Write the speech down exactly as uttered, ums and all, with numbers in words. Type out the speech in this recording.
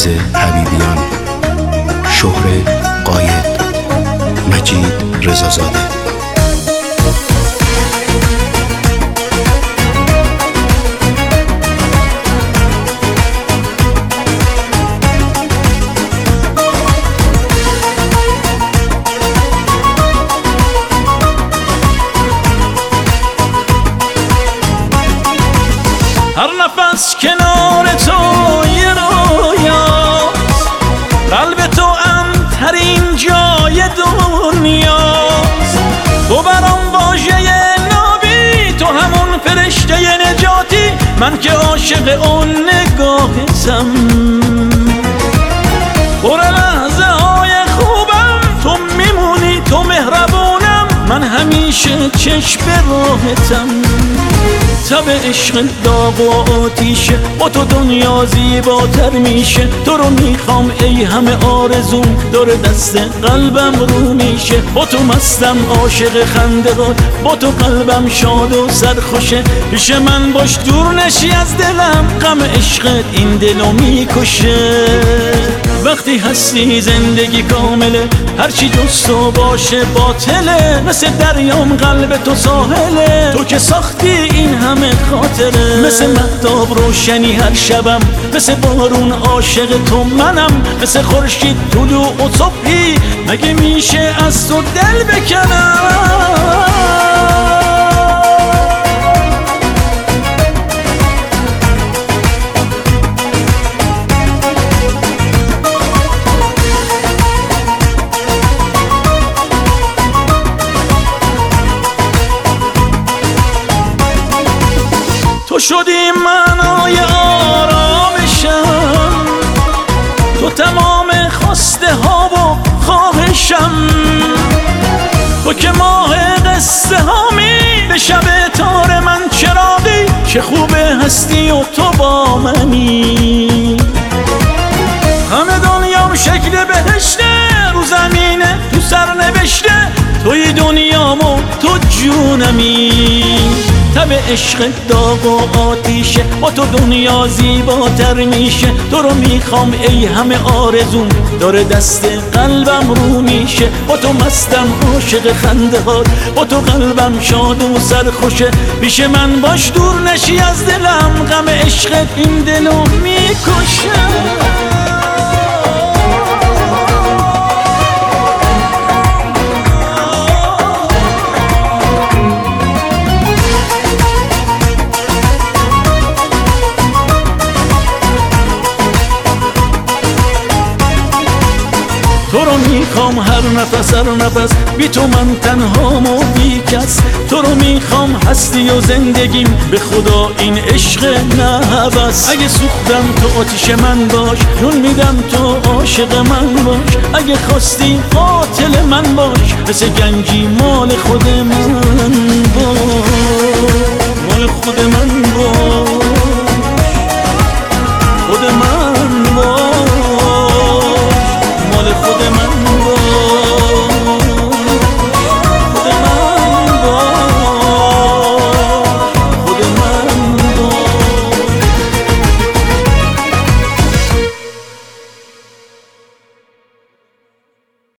عزیز حبیبیان، شهره قاید، مجید رضازاده. هر نفس کنار تو یه رویاست، قلب تو امترین جای دنیاست. تو برام واژه نابی، تو همون فرشته نجاتی، من که عاشق اون نگاهتم. پر لحظه های خوبم تو میمونی، تو مهربونم، من همیشه چشم راهتم. تب عشق داغ و آتیشه، با تو دنیا زیباتر میشه. تو رو میخوام ای همه آرزوم، دور دست قلبم رو میشه. با تو مستم عاشق خنده‌ات، با تو قلبم شاد و سرخوشه. پیش من باش دور نشی از دلم، غم عشقت این دلو میکشه. وقتی هستی زندگی کامله، هرچی جز تو باشه باطله. مثل دریام قلب تو ساحله، تو که ساختی این همه خاطره. مثل مهتاب روشنی هر شبم، مثل بارون عاشق تو منم. مثل خورشید طلوع و صبحی، مگه میشه از تو دل بکنم؟ تو شدی معنای آرامشم، تو تمام خواسته ها و خواهشم. تو که ماه قصه هامی، به شب تار من چراغی. چه خوبه هستی و تو با منی، همه دنیام شکل بهشته. رو زمینه تو سر نوشته، توی دنیامو تو جونمی. تب عشق داغ و آتیشه، با تو دنیا زیباتر میشه. تو رو میخوام ای همه آرزوم، دور دست قلبم رو میشه. با تو مستم عاشق خنده‌ات، با تو قلبم شاد و سرخوشه. پیش من باش دور نشی از دلم، غم عشقت این دلو میکشه. تو رو میخوام هر نفس هر نفس، بی تو من تنهام و بی کس. تو رو میخوام هستی و زندگیم، به خدا این عشق نه هوس. اگه سوختم تو آتیش من باش، جون میدم تو عاشق من باش. اگه خواستی قاتل من باش، مثل گنجی مال خود من.